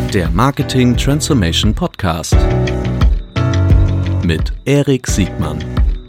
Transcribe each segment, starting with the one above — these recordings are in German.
Der Marketing Transformation Podcast mit Erik Siegmann.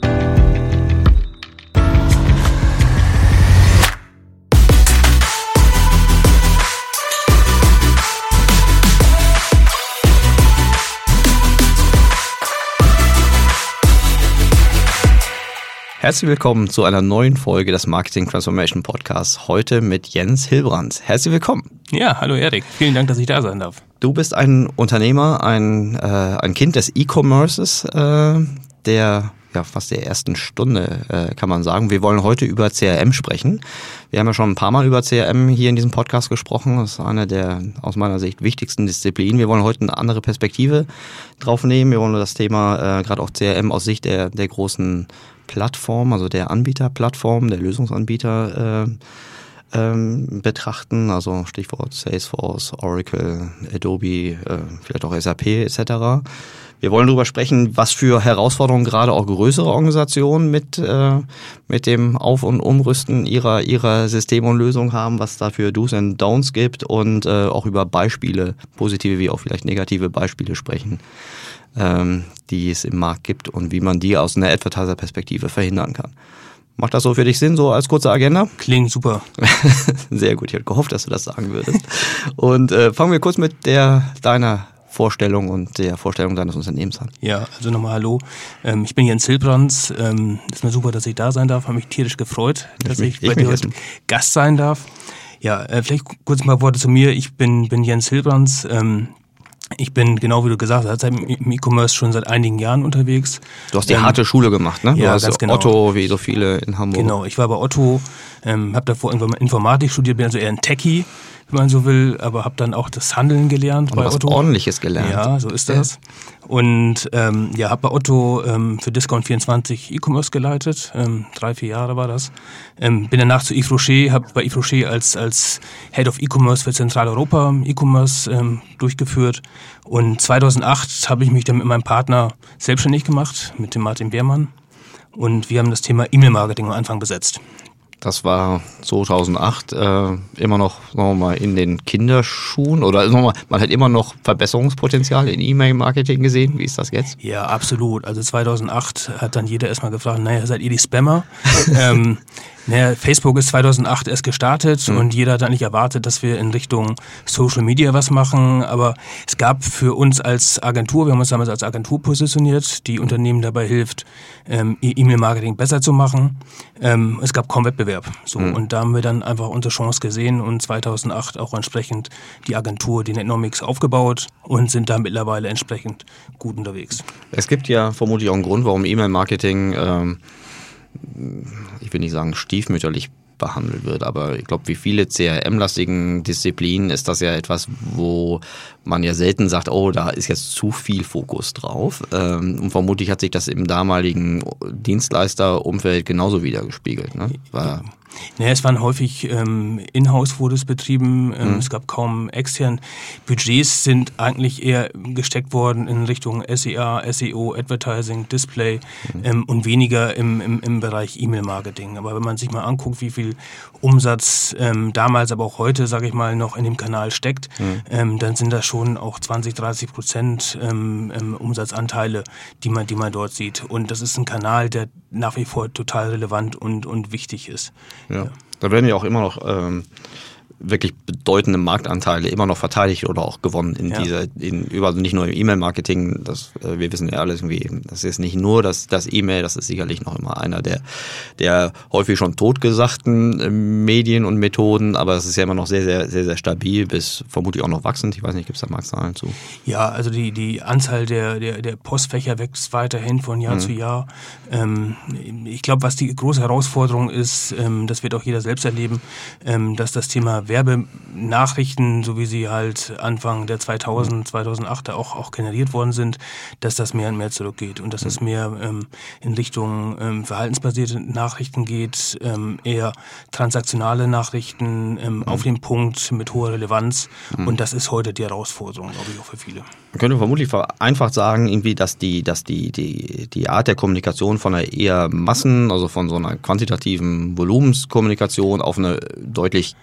Herzlich willkommen zu einer neuen Folge des Marketing Transformation Podcasts. Heute mit Jens Hilbrandt. Herzlich willkommen. Ja, hallo Erik. Vielen Dank, dass ich da sein darf. Du bist ein Unternehmer, ein Kind des E-Commerces, fast der ersten Stunde, kann man sagen. Wir wollen heute über CRM sprechen. Wir haben ja schon ein paar Mal über CRM hier in diesem Podcast gesprochen. Das ist eine der aus meiner Sicht wichtigsten Disziplinen. Wir wollen heute eine andere Perspektive drauf nehmen. Wir wollen das Thema gerade auch CRM aus Sicht der großen Plattform, also der Anbieterplattform, der Lösungsanbieter betrachten, also Stichwort Salesforce, Oracle, Adobe, vielleicht auch SAP etc. Wir wollen darüber sprechen, was für Herausforderungen gerade auch größere Organisationen mit dem Auf- und Umrüsten ihrer Systeme und Lösungen haben, was da für Do's and Don'ts gibt und auch über Beispiele, positive wie auch vielleicht negative Beispiele sprechen, die es im Markt gibt und wie man die aus einer Advertiser-Perspektive verhindern kann. Macht das so für dich Sinn, so als kurze Agenda? Klingt super. Sehr gut, ich hätte gehofft, dass du das sagen würdest. Und fangen wir kurz mit deiner Vorstellung und der Vorstellung deines Unternehmens an. Ja, also nochmal hallo. Ich bin Jens Hilbrandt. Ist mir super, dass ich da sein darf. Habe mich tierisch gefreut, dass ich bei dir heute Gast sein darf. Ja, vielleicht kurz ein paar Worte zu mir. Ich bin Jens Hilbrandt. Ich bin, genau wie du gesagt hast, im E-Commerce schon seit einigen Jahren unterwegs. Du hast die harte Schule gemacht, ne? Ja, du hast ganz genau. Otto, wie so viele in Hamburg. Genau, ich war bei Otto, habe davor Informatik studiert, bin also eher ein Techie, wenn man so will, aber habe dann auch das Handeln gelernt bei Otto. Ordentliches gelernt. Ja, so ist das. Und habe bei Otto für Discount24 E-Commerce geleitet, 3-4 Jahre war das. Bin danach zu Yves Rocher, habe bei Yves Rocher als Head of E-Commerce für Zentraleuropa E-Commerce durchgeführt. Und 2008 habe ich mich dann mit meinem Partner selbstständig gemacht, mit dem Martin Beermann. Und wir haben das Thema E-Mail-Marketing am Anfang besetzt. Das war 2008 immer noch, sagen wir mal, in den Kinderschuhen oder sagen wir mal, man hat immer noch Verbesserungspotenzial in E-Mail-Marketing gesehen. Wie ist das jetzt? Ja, absolut. Also 2008 hat dann jeder erstmal gefragt, seid ihr die Spammer? Facebook ist 2008 erst gestartet und jeder hat eigentlich erwartet, dass wir in Richtung Social Media was machen, aber es gab für uns als Agentur, wir haben uns damals als Agentur positioniert, die Unternehmen dabei hilft, E-Mail-Marketing besser zu machen. Es gab kaum Wettbewerb. Und da haben wir dann einfach unsere Chance gesehen und 2008 auch entsprechend die Agentur, die Netnomics, aufgebaut und sind da mittlerweile entsprechend gut unterwegs. Es gibt ja vermutlich auch einen Grund, warum E-Mail-Marketing ich will nicht sagen stiefmütterlich behandelt wird, aber ich glaube, wie viele CRM-lastigen Disziplinen ist das ja etwas, wo man ja selten sagt, oh, da ist jetzt zu viel Fokus drauf. Und vermutlich hat sich das im damaligen Dienstleisterumfeld genauso widergespiegelt. Ne? Es waren häufig in-house wurde es betrieben, es gab kaum extern. Budgets sind eigentlich eher gesteckt worden in Richtung SEA, SEO, Advertising, Display und weniger im Bereich E-Mail-Marketing. Aber wenn man sich mal anguckt, wie viel Umsatz damals, aber auch heute, sage ich mal, noch in dem Kanal steckt, dann sind das schon auch 20-30% Umsatzanteile, die man dort sieht. Und das ist ein Kanal, der nach wie vor total relevant und wichtig ist. Ja. Da werden ja auch immer noch wirklich bedeutende Marktanteile immer noch verteidigt oder auch gewonnen nicht nur im E-Mail-Marketing, wir wissen ja alles irgendwie, das ist nicht nur das E-Mail, das ist sicherlich noch immer einer der häufig schon totgesagten Medien und Methoden, aber es ist ja immer noch sehr, sehr, sehr, sehr stabil bis vermutlich auch noch wachsend. Ich weiß nicht, gibt es da Marktzahlen zu? Ja, also die Anzahl der Postfächer wächst weiterhin von Jahr zu Jahr. Ich glaube, was die große Herausforderung ist, das wird auch jeder selbst erleben, dass das Thema Werbenachrichten, so wie sie halt Anfang der 2008er auch generiert worden sind, dass das mehr und mehr zurückgeht und dass es mehr in Richtung verhaltensbasierte Nachrichten geht, eher transaktionale Nachrichten auf den Punkt mit hoher Relevanz und das ist heute die Herausforderung, glaube ich, auch für viele. Man könnte vermutlich vereinfacht sagen, irgendwie, dass die Art der Kommunikation von einer eher also von so einer quantitativen Volumenskommunikation auf eine deutlich qualitative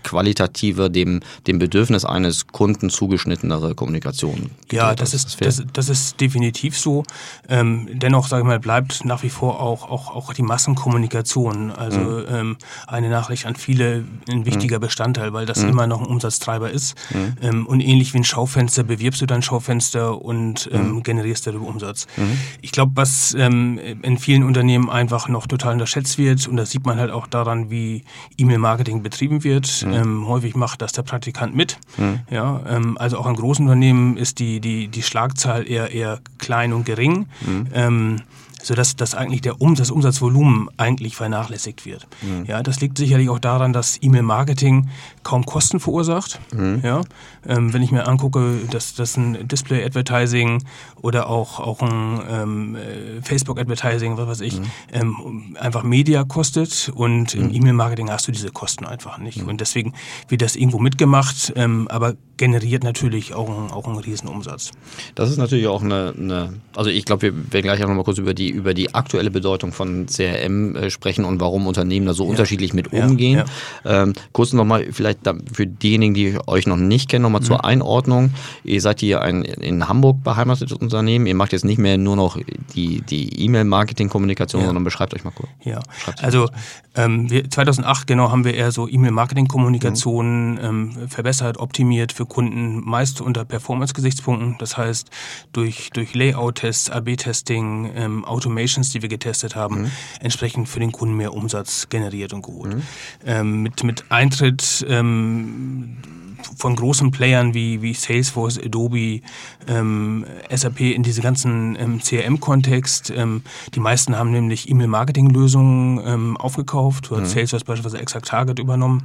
qualitativer dem Bedürfnis eines Kunden zugeschnittenere Kommunikation. Ja, das ist definitiv so. Dennoch, sage ich mal, bleibt nach wie vor auch die Massenkommunikation, also eine Nachricht an viele ein wichtiger Bestandteil, weil das immer noch ein Umsatztreiber ist. Und ähnlich wie ein Schaufenster bewirbst du dein Schaufenster und generierst darüber Umsatz. Ich glaube, was in vielen Unternehmen einfach noch total unterschätzt wird, und das sieht man halt auch daran, wie E-Mail-Marketing betrieben wird. Häufig macht das der Praktikant mit. Ja, also auch in großen Unternehmen ist die Schlagzahl eher klein und gering. Sodass eigentlich das Umsatzvolumen eigentlich vernachlässigt wird. Ja, das liegt sicherlich auch daran, dass E-Mail-Marketing kaum Kosten verursacht. Ja, wenn ich mir angucke, dass ein Display-Advertising oder auch ein Facebook-Advertising, was weiß ich, einfach Media kostet, und im E-Mail-Marketing hast du diese Kosten einfach nicht. Und deswegen wird das irgendwo mitgemacht, aber generiert natürlich auch einen Riesenumsatz. Das ist natürlich auch also ich glaube, wir werden gleich auch noch mal kurz über die aktuelle Bedeutung von CRM sprechen und warum Unternehmen da so unterschiedlich mit umgehen. Kurz nochmal vielleicht für diejenigen, die euch noch nicht kennen, nochmal zur Einordnung. Ihr seid hier ein in Hamburg beheimatetes Unternehmen. Ihr macht jetzt nicht mehr nur noch die E-Mail-Marketing-Kommunikation, sondern beschreibt euch mal kurz. Ja, also 2008 genau haben wir eher so E-Mail-Marketing-Kommunikation verbessert, optimiert für Kunden, meist unter Performance-Gesichtspunkten. Das heißt, durch Layout-Tests, AB-Testing, Automations, die wir getestet haben, entsprechend für den Kunden mehr Umsatz generiert und geholt. Mit Eintritt von großen Playern wie Salesforce, Adobe, SAP in diese ganzen CRM-Kontext. Die meisten haben nämlich E-Mail-Marketing-Lösungen aufgekauft. So hat Salesforce beispielsweise ExactTarget übernommen.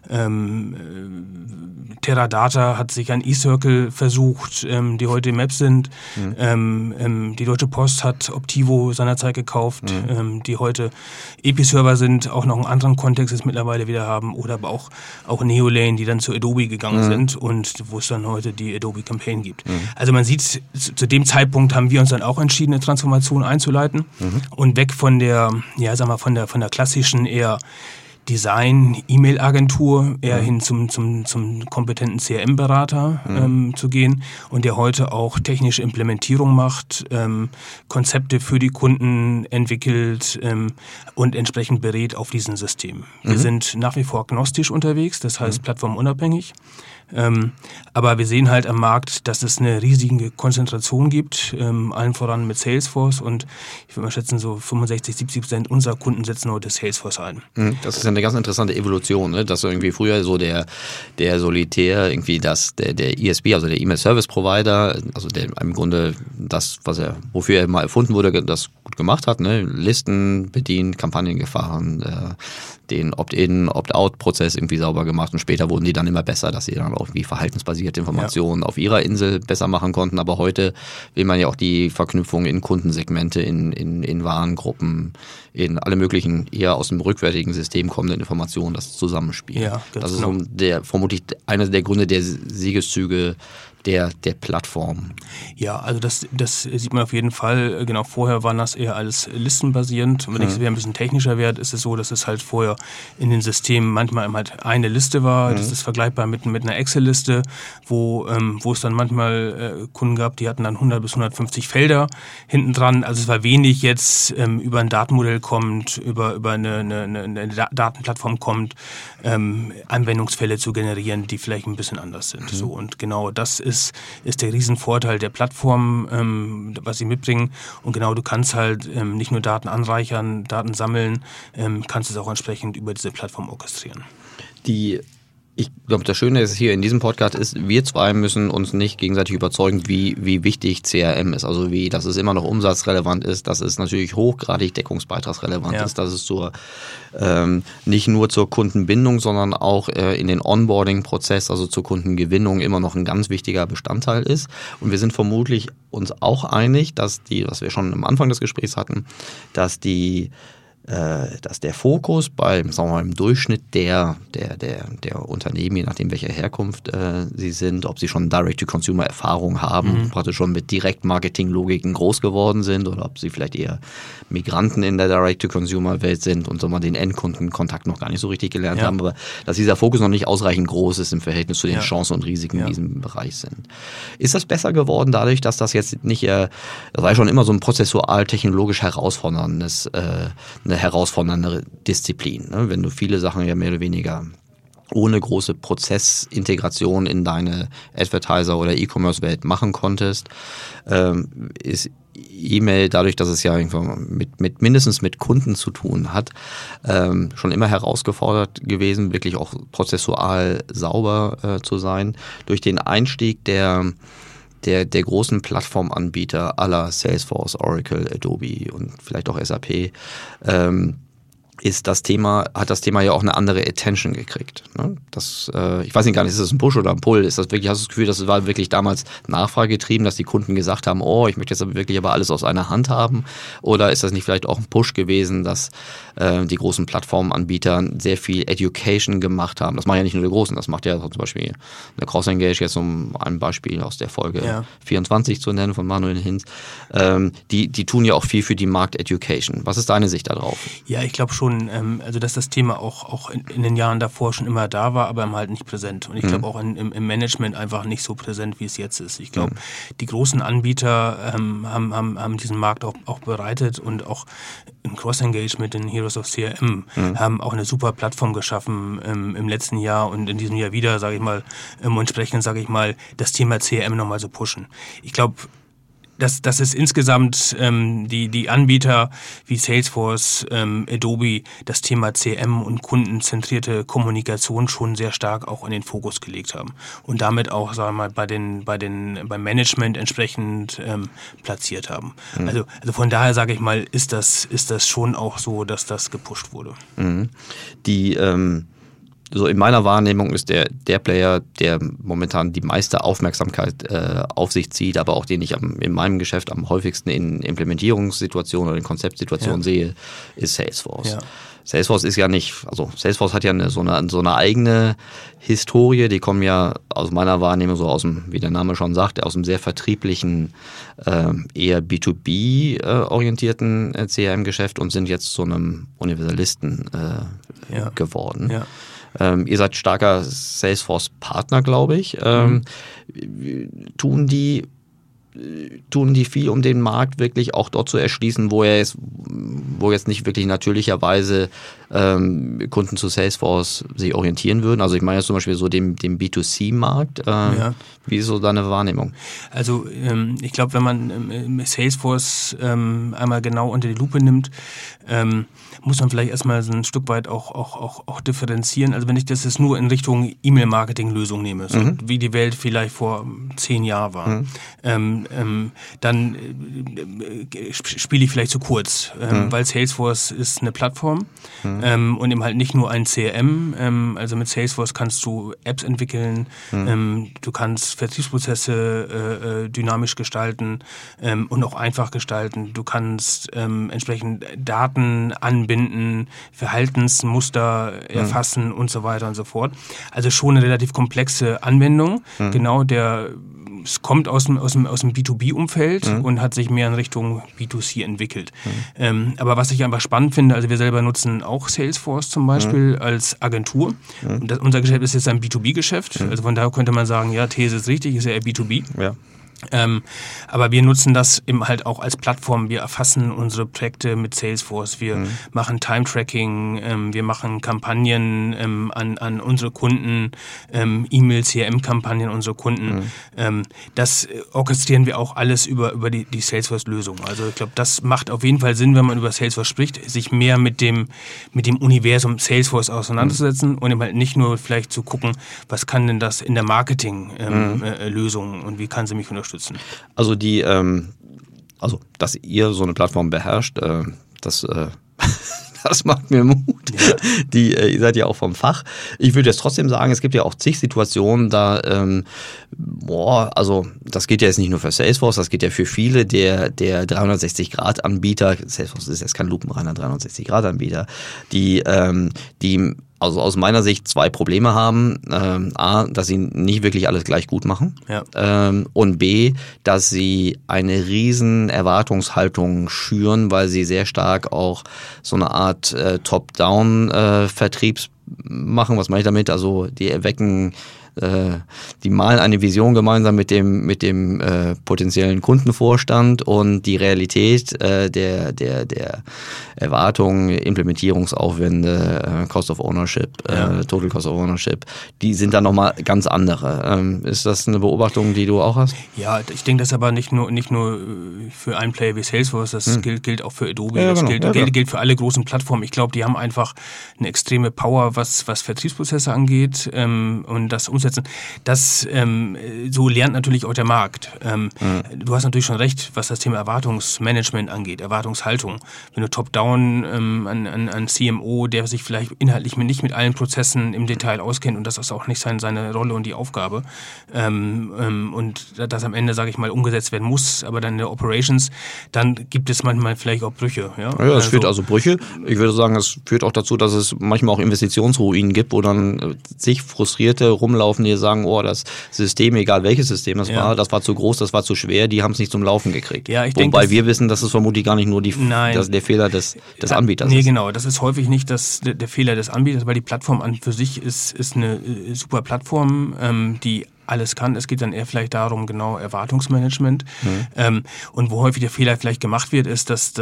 Teradata hat sich an eCircle versucht, die heute im App sind. Die Deutsche Post hat Optivo seinerzeit gekauft, die heute Episerver sind, auch noch einen anderen Kontext jetzt mittlerweile wieder haben. Oder aber auch Neolane, die dann zu Adobe gegangen sind und wo es dann heute die Adobe Campaign gibt. Also man sieht, zu dem Zeitpunkt haben wir uns dann auch entschieden, eine Transformation einzuleiten und weg von der klassischen eher Design-E-Mail-Agentur eher hin zum kompetenten CRM-Berater zu gehen und der heute auch technische Implementierung macht, Konzepte für die Kunden entwickelt und entsprechend berät auf diesen Systemen. Wir sind nach wie vor agnostisch unterwegs, das heißt plattformunabhängig. Aber wir sehen halt am Markt, dass es eine riesige Konzentration gibt, allen voran mit Salesforce, und ich würde mal schätzen, so 65-70% unserer Kunden setzen heute Salesforce ein. Das ist eine ganz interessante Evolution, ne? Dass irgendwie früher so der Solitär, irgendwie der ISP, also der E-Mail-Service-Provider, also der im Grunde das, wofür er mal erfunden wurde, das gut gemacht hat, ne? Listen bedient, Kampagnen gefahren, den Opt-in, Opt-out-Prozess irgendwie sauber gemacht, und später wurden die dann immer besser, dass sie dann auch irgendwie verhaltensbasierte Informationen auf ihrer Insel besser machen konnten. Aber heute will man ja auch die Verknüpfung in Kundensegmente, in Warengruppen, in alle möglichen eher aus dem rückwärtigen System kommenden Informationen, das Zusammenspiel. Ja, das ist vermutlich einer der Gründe der Siegeszüge der Plattform. Ja, also das sieht man auf jeden Fall. Genau, vorher waren das eher alles listenbasierend. Und wenn ich es wieder ein bisschen technischer werde, ist es so, dass es halt vorher in den Systemen manchmal halt eine Liste war. Das ist vergleichbar mit einer Excel-Liste, wo es dann manchmal Kunden gab, die hatten dann 100 bis 150 Felder hinten dran. Also es war wenig jetzt über ein Datenmodell kommt, über eine Datenplattform kommt, Anwendungsfälle zu generieren, die vielleicht ein bisschen anders sind. So, und genau das ist der Riesenvorteil der Plattform, was sie mitbringen. Und genau, du kannst halt nicht nur Daten anreichern, Daten sammeln, kannst es auch entsprechend über diese Plattform orchestrieren. Ich glaube, das Schöne ist hier in diesem Podcast ist, wir zwei müssen uns nicht gegenseitig überzeugen, wie wichtig CRM ist. Also dass es immer noch umsatzrelevant ist, dass es natürlich hochgradig deckungsbeitragsrelevant ist, dass es nicht nur zur Kundenbindung, sondern auch in den Onboarding-Prozess, also zur Kundengewinnung immer noch ein ganz wichtiger Bestandteil ist. Und wir sind vermutlich uns auch einig, dass was wir schon am Anfang des Gesprächs hatten, dass die der Fokus sagen wir mal, im Durchschnitt der Unternehmen, je nachdem welcher Herkunft sie sind, ob sie schon Direct-to-Consumer-Erfahrung haben, praktisch schon mit Direktmarketing-Logiken groß geworden sind oder ob sie vielleicht eher Migranten in der Direct-to-Consumer-Welt sind und so mal den Endkundenkontakt noch gar nicht so richtig gelernt haben, aber dass dieser Fokus noch nicht ausreichend groß ist im Verhältnis zu den Chancen und Risiken in diesem Bereich sind. Ist das besser geworden dadurch, dass das jetzt nicht, das war ja schon immer so ein prozessual-technologisch eine herausfordernde Disziplin, ne? Wenn du viele Sachen ja mehr oder weniger ohne große Prozessintegration in deine Advertiser- oder E-Commerce-Welt machen konntest, ist E-Mail, dadurch, dass es ja mindestens mit Kunden zu tun hat, schon immer herausgefordert gewesen, wirklich auch prozessual sauber zu sein. Durch den Einstieg der großen Plattformanbieter aller Salesforce, Oracle, Adobe und vielleicht auch SAP, hat das Thema ja auch eine andere Attention gekriegt. Ne? Ich weiß nicht gar nicht, ist das ein Push oder ein Pull? Hast du das Gefühl, das war wirklich damals nachfragegetrieben, dass die Kunden gesagt haben, ich möchte jetzt aber alles aus einer Hand haben? Oder ist das nicht vielleicht auch ein Push gewesen, dass die großen Plattformanbieter sehr viel Education gemacht haben? Das machen ja nicht nur die Großen, das macht ja zum Beispiel eine CrossEngage, jetzt um ein Beispiel aus der Folge 24 zu nennen von Manuel Hinz. Die tun ja auch viel für die Markt-Education. Was ist deine Sicht darauf? Ja, ich glaube schon, also dass das Thema auch in den Jahren davor schon immer da war, aber halt nicht präsent. Und ich glaube auch im Management einfach nicht so präsent, wie es jetzt ist. Ich glaube, die großen Anbieter haben diesen Markt auch bereitet und auch im Cross-Engage mit den Heroes of CRM haben auch eine super Plattform geschaffen im letzten Jahr und in diesem Jahr wieder, entsprechend, das Thema CRM nochmal so pushen. Ich glaube, dass es insgesamt die Anbieter wie Salesforce, Adobe das Thema CRM und kundenzentrierte Kommunikation schon sehr stark auch in den Fokus gelegt haben und damit auch, sagen wir mal, beim Management entsprechend platziert haben. Also von daher sage ich mal, ist das schon auch so, dass das gepusht wurde. So in meiner Wahrnehmung ist der Player, der momentan die meiste Aufmerksamkeit auf sich zieht, aber auch den ich in meinem Geschäft am häufigsten in Implementierungssituationen oder in Konzeptsituationen sehe, ist Salesforce. Ja. Salesforce ist ja nicht, also Salesforce hat ja so eine eigene Historie, die kommen ja aus meiner Wahrnehmung so aus dem, wie der Name schon sagt, aus dem sehr vertrieblichen, eher B2B-orientierten CRM-Geschäft und sind jetzt zu einem Universalisten geworden. Ja. Ihr seid starker Salesforce-Partner, glaube ich. Tun die viel, um den Markt wirklich auch dort zu erschließen, wo jetzt nicht wirklich natürlicherweise Kunden zu Salesforce sich orientieren würden? Also ich meine jetzt zum Beispiel so dem B2C-Markt. Wie ist so deine Wahrnehmung? Also ich glaube, wenn man Salesforce einmal genau unter die Lupe nimmt, muss man vielleicht erstmal so ein Stück weit auch differenzieren. Also wenn ich das jetzt nur in Richtung E-Mail-Marketing-Lösung nehme, so wie die Welt vielleicht vor 10 Jahren war, dann spiele ich vielleicht zu kurz, weil Salesforce ist eine Plattform und eben halt nicht nur ein CRM. Also mit Salesforce kannst du Apps entwickeln, du kannst Vertriebsprozesse dynamisch gestalten und auch einfach gestalten. Du kannst entsprechend Daten anbinden, Verhaltensmuster erfassen und so weiter und so fort. Also schon eine relativ komplexe Anwendung. Genau, es kommt aus dem B2B-Umfeld und hat sich mehr in Richtung B2C entwickelt. Aber was ich einfach spannend finde, also wir selber nutzen auch Salesforce zum Beispiel als Agentur. Und unser Geschäft ist jetzt ein B2B-Geschäft. Also von daher könnte man sagen, ja, These ist richtig, ist ja eher B2B. Ja. Aber wir nutzen das eben halt auch als Plattform. Wir erfassen unsere Projekte mit Salesforce. Wir machen Time-Tracking, wir machen Kampagnen an unsere Kunden, E-Mail-CRM-Kampagnen unsere Kunden. Das orchestrieren wir auch alles über die Salesforce-Lösung. Also ich glaube, das macht auf jeden Fall Sinn, wenn man über Salesforce spricht, sich mehr mit dem Universum Salesforce auseinanderzusetzen und eben halt nicht nur vielleicht zu gucken, was kann denn das in der Marketing-Lösung und wie kann sie mich unterstützen. Also dass ihr so eine Plattform beherrscht, das Das macht mir Mut. Ja. Ihr seid ja auch vom Fach. Ich würde jetzt trotzdem sagen, es gibt ja auch zig Situationen, da, also das geht ja jetzt nicht nur für Salesforce, das geht ja für viele der 360-Grad-Anbieter. Salesforce ist jetzt kein lupenreiner 360-Grad-Anbieter, die also aus meiner Sicht zwei Probleme haben. A, dass sie nicht wirklich alles gleich gut machen. Ja. Und B, dass sie eine riesen Erwartungshaltung schüren, weil sie sehr stark auch so eine Art Top-Down-Vertriebs machen. Was meine ich damit? Also die malen eine Vision gemeinsam mit dem potenziellen Kundenvorstand und die Realität der Erwartungen, Implementierungsaufwände, Cost of Ownership, Total Cost of Ownership, die sind dann nochmal ganz andere. Ist das eine Beobachtung, die du auch hast? Ja, ich denke, das aber nicht nur für einen Player wie Salesforce, das gilt auch für Adobe, ja, genau. gilt für alle großen Plattformen. Ich glaube, die haben einfach eine extreme Power, was Vertriebsprozesse angeht, und das Umsetzen. Das so lernt natürlich auch der Markt. Du hast natürlich schon recht, was das Thema Erwartungsmanagement angeht, Erwartungshaltung. Wenn du top-down an CMO, der sich vielleicht inhaltlich nicht mit allen Prozessen im Detail auskennt, und das ist auch nicht seine Rolle und die Aufgabe, und das am Ende, sage ich mal, umgesetzt werden muss, aber dann in der Operations, dann gibt es manchmal vielleicht auch Brüche. Ja, es führt also Brüche. Ich würde sagen, es führt auch dazu, dass es manchmal auch Investitionsruinen gibt, wo dann sich Frustrierte rumlaufen, die sagen, das System, egal welches System das war zu groß, das war zu schwer, die haben es nicht zum Laufen gekriegt. Ja, wobei wir wissen, dass es vermutlich gar nicht nur der Fehler des Anbieters ist. Nee, genau, das ist häufig nicht der Fehler des Anbieters, weil die Plattform an für sich ist eine super Plattform, die alles kann. Es geht dann eher vielleicht darum, genau Erwartungsmanagement. Und wo häufig der Fehler vielleicht gemacht wird, ist, dass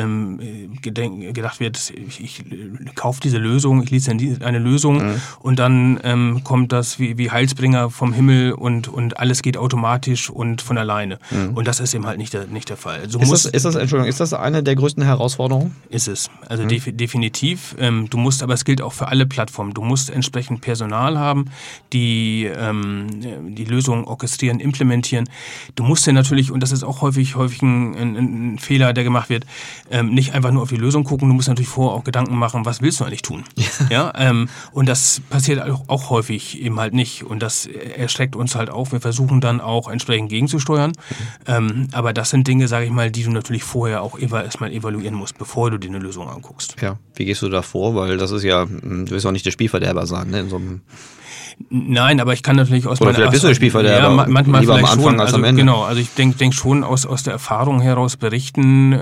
gedacht wird, ich kaufe diese Lösung, ich lizenziere eine Lösung und dann kommt das wie Heilsbringer vom Himmel und alles geht automatisch und von alleine. Und das ist eben halt nicht der Fall. Also ist das eine der größten Herausforderungen? Ist es. Also definitiv. Du musst, aber es gilt auch für alle Plattformen. Du musst entsprechend Personal haben, die Lösung orchestrieren, implementieren. Du musst ja natürlich, und das ist auch häufig ein Fehler, der gemacht wird, nicht einfach nur auf die Lösung gucken, du musst natürlich vorher auch Gedanken machen, was willst du eigentlich tun? Ja, und das passiert auch häufig eben halt nicht, und das erschreckt uns halt auch. Wir versuchen dann auch entsprechend gegenzusteuern, aber das sind Dinge, sage ich mal, die du natürlich vorher auch erstmal evaluieren musst, bevor du dir eine Lösung anguckst. Ja, wie gehst du da vor? Weil das ist ja, du willst auch nicht der Spielverderber sein, ne? In so einem Nein, aber ich kann natürlich aus meiner Erfahrung... Oder vielleicht bist du der Spielverderber, manchmal lieber vielleicht am Anfang schon, als am Ende. Genau, also ich denk schon aus der Erfahrung heraus berichten,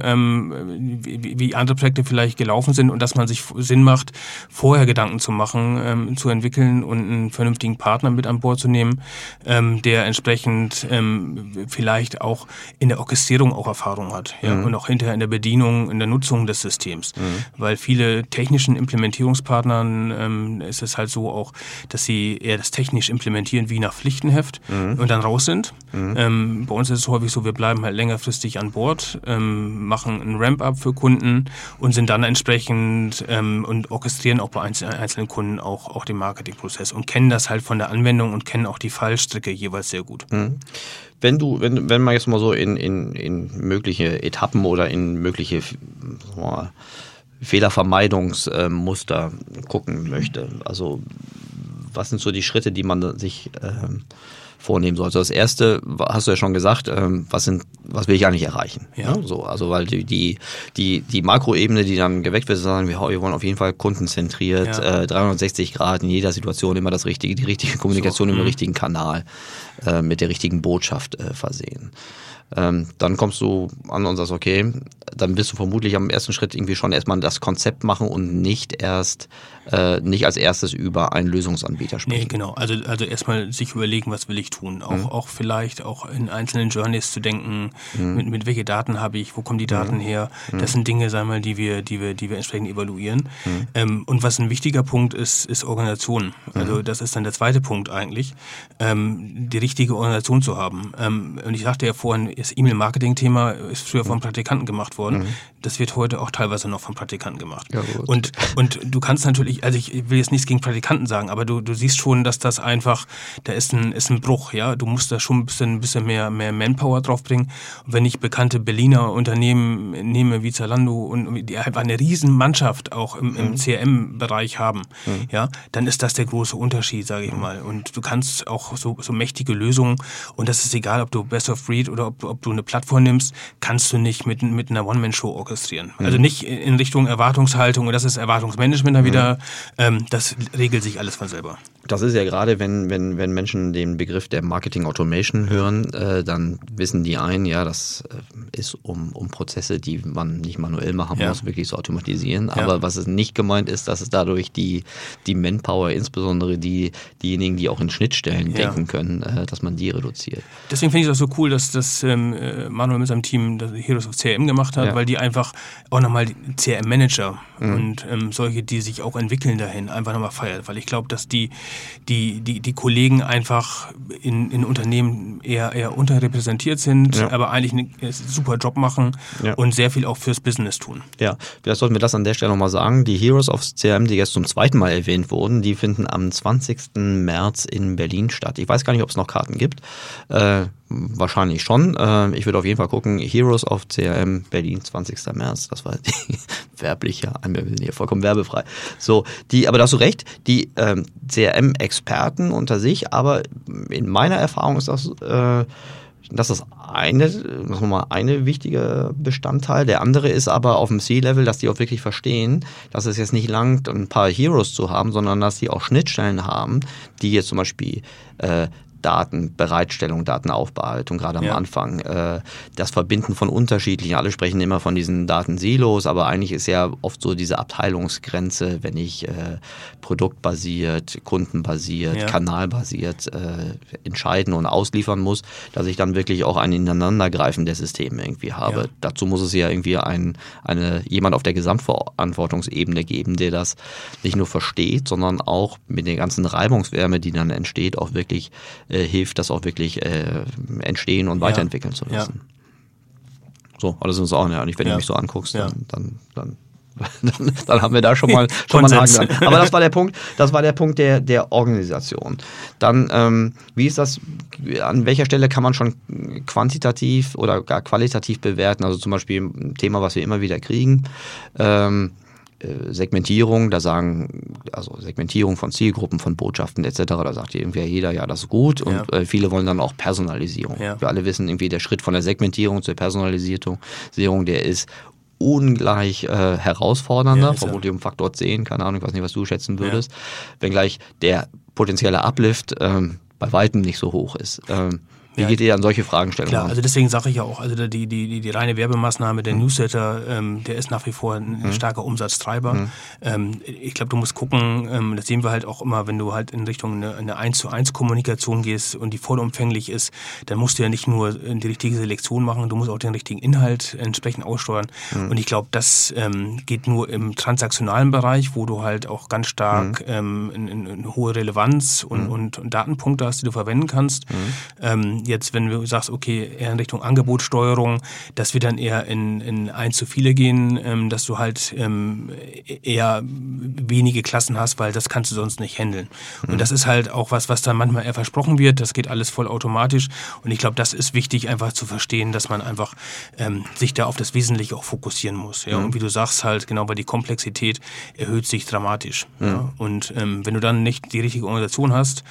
wie andere Projekte vielleicht gelaufen sind, und dass man sich Sinn macht, vorher Gedanken zu machen, zu entwickeln und einen vernünftigen Partner mit an Bord zu nehmen, der entsprechend vielleicht auch in der Orchestrierung auch Erfahrung hat, und auch hinterher in der Bedienung, in der Nutzung des Systems. Weil viele technischen Implementierungspartnern ist es halt so auch, dass sie eher das technisch implementieren wie nach Pflichtenheft und dann raus sind. Bei uns ist es häufig so, wir bleiben halt längerfristig an Bord, machen ein Ramp-up für Kunden und sind dann entsprechend und orchestrieren auch bei einzelnen Kunden auch den Marketingprozess und kennen das halt von der Anwendung und kennen auch die Fallstricke jeweils sehr gut. Wenn man jetzt mal so in mögliche Etappen oder in mögliche Fehlervermeidungsmuster gucken möchte, also was sind so die Schritte, die man sich vornehmen sollte? Das erste, hast du ja schon gesagt, was will ich eigentlich erreichen? Ja. So, also weil die Makroebene, die dann geweckt wird, sagen wir wollen auf jeden Fall kundenzentriert, 360 Grad in jeder Situation immer die richtige Kommunikation im richtigen Kanal, mit der richtigen Botschaft versehen. Dann kommst du an und sagst, okay, dann wirst du vermutlich am ersten Schritt irgendwie schon erstmal das Konzept machen und nicht als erstes über einen Lösungsanbieter sprechen. Nee, genau. Also erstmal sich überlegen, was will ich tun. Auch vielleicht auch in einzelnen Journeys zu denken, mit welche Daten habe ich, wo kommen die Daten her. Das sind Dinge, sagen wir mal, die wir entsprechend evaluieren. Und was ein wichtiger Punkt ist Organisation. Also das ist dann der zweite Punkt eigentlich, die richtige Organisation zu haben. Und ich sagte ja vorhin, das E-Mail-Marketing-Thema ist früher von Praktikanten gemacht worden. Das wird heute auch teilweise noch von Praktikanten gemacht. Ja, und du kannst natürlich, also ich will jetzt nichts gegen Praktikanten sagen, aber du siehst schon, dass das einfach, da ist ein Bruch, ja. Du musst da schon ein bisschen mehr Manpower draufbringen. Und wenn ich bekannte Berliner Unternehmen nehme wie Zalando und die einfach eine riesen Mannschaft auch im CRM-Bereich haben, ja, dann ist das der große Unterschied, sage ich mal. Und du kannst auch so mächtige Lösungen, und das ist egal, ob du Best of Breed oder ob du eine Plattform nimmst, kannst du nicht mit einer One-Man-Show orchestrieren. Also nicht in Richtung Erwartungshaltung, und das ist Erwartungsmanagement dann wieder, das regelt sich alles von selber. Das ist ja gerade, wenn Menschen den Begriff der Marketing Automation hören, dann wissen die ja, das ist um Prozesse, die man nicht manuell machen muss, wirklich zu automatisieren. Aber was es nicht gemeint ist, dass es dadurch die Manpower, insbesondere diejenigen, die auch in Schnittstellen denken können, dass man die reduziert. Deswegen finde ich es auch so cool, dass das Manuel mit seinem Team das Heroes of CRM gemacht hat, weil die einfach auch nochmal CRM-Manager und solche, die sich auch entwickeln dahin, einfach nochmal feiert. Weil ich glaube, dass die Kollegen einfach in Unternehmen eher unterrepräsentiert sind, aber eigentlich einen super Job machen und sehr viel auch fürs Business tun. Ja, vielleicht sollten wir das an der Stelle nochmal sagen. Die Heroes of CRM, die jetzt zum zweiten Mal erwähnt wurden, die finden am 20. März in Berlin statt. Ich weiß gar nicht, ob es noch Karten gibt. Wahrscheinlich schon. Ich würde auf jeden Fall gucken. Heroes of CRM Berlin, 20. März. Das war die werbliche Anmeldung, hier vollkommen werbefrei. So, aber da hast du recht, die CRM-Experten unter sich, aber in meiner Erfahrung ist das eine wichtige Bestandteil. Der andere ist aber auf dem C-Level, dass die auch wirklich verstehen, dass es jetzt nicht langt, ein paar Heroes zu haben, sondern dass die auch Schnittstellen haben, die jetzt zum Beispiel Datenbereitstellung, Datenaufbereitung, gerade am Anfang. Das Verbinden von unterschiedlichen, alle sprechen immer von diesen Datensilos, aber eigentlich ist ja oft so diese Abteilungsgrenze, wenn ich produktbasiert, kundenbasiert, kanalbasiert entscheiden und ausliefern muss, dass ich dann wirklich auch ein Ineinandergreifen der Systeme irgendwie habe. Ja. Dazu muss es ja irgendwie jemand auf der Gesamtverantwortungsebene geben, der das nicht nur versteht, sondern auch mit der ganzen Reibungswärme, die dann entsteht, auch wirklich hilft, das auch wirklich entstehen und weiterentwickeln zu lassen. So, aber das ist uns auch nicht, wenn du mich so anguckst, dann haben wir da schon mal einen Haken dran. Aber das war der Punkt der Organisation. Dann, wie ist das, an welcher Stelle kann man schon quantitativ oder gar qualitativ bewerten? Also zum Beispiel ein Thema, was wir immer wieder kriegen, Segmentierung, Segmentierung von Zielgruppen, von Botschaften etc., da sagt irgendwie jeder, ja, das ist gut, und viele wollen dann auch Personalisierung. Ja. Wir alle wissen irgendwie, der Schritt von der Segmentierung zur Personalisierung, der ist ungleich herausfordernder, vermutlich um Faktor 10, keine Ahnung, ich weiß nicht, was du schätzen würdest, wenngleich der potenzielle Uplift bei weitem nicht so hoch ist. Wie geht ihr an solche Fragestellungen an? Also deswegen sage ich ja auch, also die reine Werbemaßnahme, der Newsletter, der ist nach wie vor ein starker Umsatztreiber. Ich glaube, du musst gucken, das sehen wir halt auch immer, wenn du halt in Richtung eine 1:1 Kommunikation gehst und die vollumfänglich ist, dann musst du ja nicht nur die richtige Selektion machen, du musst auch den richtigen Inhalt entsprechend aussteuern. Und ich glaube, das geht nur im transaktionalen Bereich, wo du halt auch ganz stark eine hohe Relevanz und Datenpunkte hast, die du verwenden kannst. Jetzt, wenn du sagst, okay, eher in Richtung Angebotssteuerung, dass wir dann eher in 1 zu viele gehen, dass du halt eher wenige Klassen hast, weil das kannst du sonst nicht handeln. Und das ist halt auch was dann manchmal eher versprochen wird, das geht alles voll automatisch, und ich glaube, das ist wichtig, einfach zu verstehen, dass man einfach sich da auf das Wesentliche auch fokussieren muss. Ja? Und wie du sagst halt, genau, weil die Komplexität erhöht sich dramatisch. Ja? Und wenn du dann nicht die richtige Organisation hast,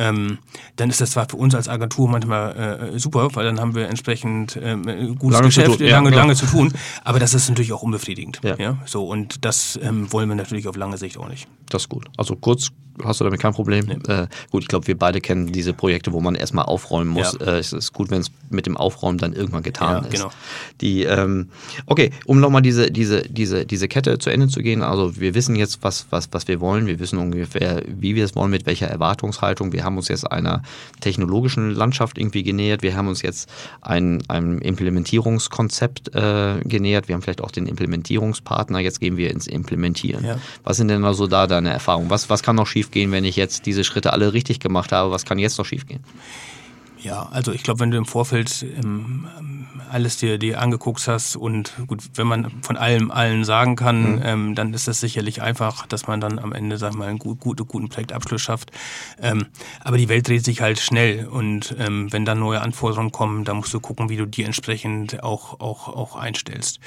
dann ist das zwar für uns als Agentur manchmal super, weil dann haben wir entsprechend gutes Geschäft, lange zu tun, aber das ist natürlich auch unbefriedigend. Ja? So, und das wollen wir natürlich auf lange Sicht auch nicht. Das ist gut. Also kurz, hast du damit kein Problem? Nee. Gut, ich glaube, wir beide kennen diese Projekte, wo man erstmal aufräumen muss. Es ist gut, wenn es mit dem Aufräumen dann irgendwann getan ist. Genau. Okay, um nochmal diese Kette zu Ende zu gehen, also wir wissen jetzt, was wir wollen, wir wissen ungefähr, wie wir es wollen, mit welcher Erwartungshaltung. Wir haben uns jetzt einer technologischen Landschaft irgendwie genähert, wir haben uns jetzt einem Implementierungskonzept genähert, wir haben vielleicht auch den Implementierungspartner, jetzt gehen wir ins Implementieren. Ja. Was sind denn also da deine Erfahrungen? Was kann noch schief gehen, wenn ich jetzt diese Schritte alle richtig gemacht habe? Was kann jetzt noch schief gehen? Ja, also ich glaube, wenn du im Vorfeld alles dir angeguckt hast und gut, wenn man von allen sagen kann, dann ist das sicherlich einfach, dass man dann am Ende, sag ich mal, einen guten Projektabschluss schafft. Aber die Welt dreht sich halt schnell und wenn dann neue Anforderungen kommen, dann musst du gucken, wie du die entsprechend auch einstellst.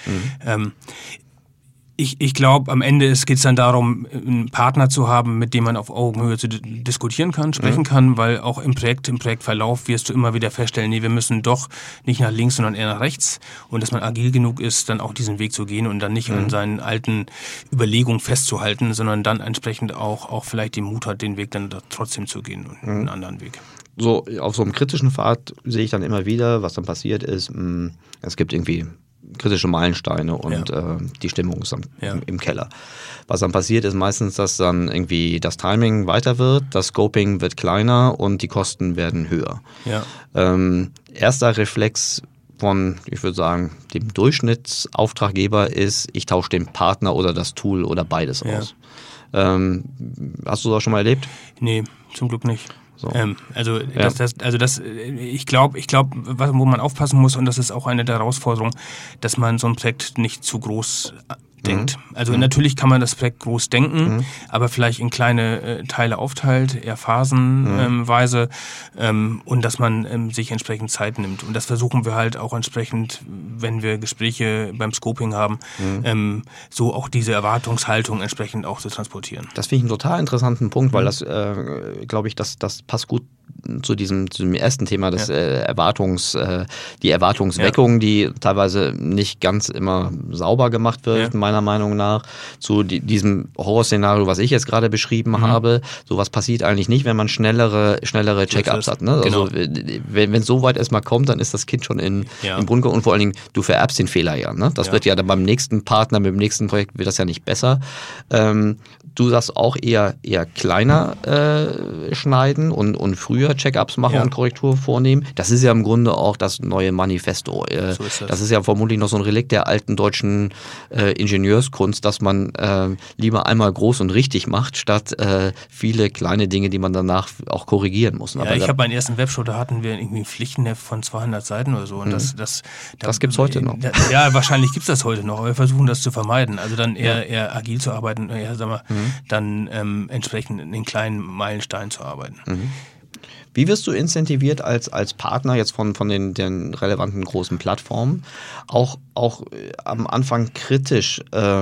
Ich glaube, am Ende geht es dann darum, einen Partner zu haben, mit dem man auf Augenhöhe diskutieren kann, sprechen kann, weil auch im Projektverlauf wirst du immer wieder feststellen, nee, wir müssen doch nicht nach links, sondern eher nach rechts und dass man agil genug ist, dann auch diesen Weg zu gehen und dann nicht an seinen alten Überlegungen festzuhalten, sondern dann entsprechend auch vielleicht den Mut hat, den Weg dann trotzdem zu gehen und einen anderen Weg. So, auf so einem kritischen Pfad sehe ich dann immer wieder, was dann passiert ist, es gibt irgendwie kritische Meilensteine und die Stimmung ist dann im Keller. Was dann passiert, ist meistens, dass dann irgendwie das Timing weiter wird, das Scoping wird kleiner und die Kosten werden höher. Ja. Erster Reflex von, ich würde sagen, dem Durchschnittsauftraggeber ist, ich tausche den Partner oder das Tool oder beides aus. Hast du das schon mal erlebt? Nee, zum Glück nicht. So. Ich glaube, wo man aufpassen muss, und das ist auch eine der Herausforderungen, dass man so ein Projekt nicht zu groß denkt. Also natürlich kann man das Projekt groß denken, aber vielleicht in kleine Teile aufteilt, eher phasenweise und dass man sich entsprechend Zeit nimmt. Und das versuchen wir halt auch entsprechend, wenn wir Gespräche beim Scoping haben, so auch diese Erwartungshaltung entsprechend auch zu transportieren. Das finde ich einen total interessanten Punkt, weil das, glaube ich, das passt gut zu diesem ersten Thema, das die Erwartungsweckung, die teilweise nicht ganz immer sauber gemacht wird, meiner Meinung nach, zu diesem Horrorszenario, was ich jetzt gerade beschrieben habe. Sowas passiert eigentlich nicht, wenn man schnellere Check-ups hat. Ne? Genau. Also wenn es so weit erstmal kommt, dann ist das Kind schon im Brunnen und vor allen Dingen, du vererbst den Fehler ja. Ne? Das wird ja dann beim nächsten Partner, mit dem nächsten Projekt wird das ja nicht besser. Du sagst auch eher kleiner schneiden und früher Check-ups machen und Korrektur vornehmen. Das ist ja im Grunde auch das neue Manifesto. So ist das. Das ist ja vermutlich noch so ein Relikt der alten deutschen Ingenieurskunst, dass man lieber einmal groß und richtig macht, statt viele kleine Dinge, die man danach auch korrigieren muss. Ja, ich habe meinen ersten Webshop, da hatten wir irgendwie ein Pflichtenheft von 200 Seiten oder so. Und das gibt's heute noch. Ja, wahrscheinlich gibt's das heute noch, aber wir versuchen das zu vermeiden. Also dann eher agil zu arbeiten, dann entsprechend in den kleinen Meilensteinen zu arbeiten. Wie wirst du incentiviert als Partner jetzt von den relevanten großen Plattformen? Auch am Anfang kritisch,